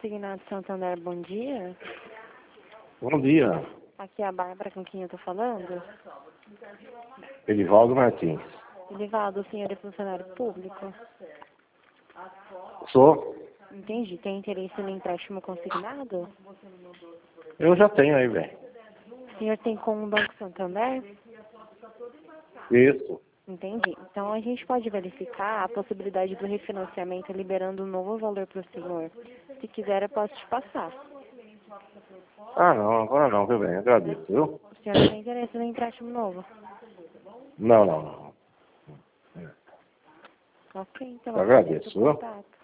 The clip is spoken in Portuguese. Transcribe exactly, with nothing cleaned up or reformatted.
Consignado Santander, bom dia. Bom dia, Aqui é a Bárbara com quem eu tô falando. Edivaldo Martins. Edivaldo, o senhor é funcionário público? Sou? Entendi. Tem interesse no empréstimo consignado? Eu já tenho aí, velho. O senhor tem com o Banco Santander? Isso. Entendi. Então a gente pode verificar a possibilidade do refinanciamento liberando um novo valor para o senhor. Se quiser, eu posso te passar. Ah, não, agora não, viu, velho? Agradeço, viu? O senhor não tem interesse no empréstimo novo? Não, não, não. Ok, então Eu agradeço agradeço, o viu? contato.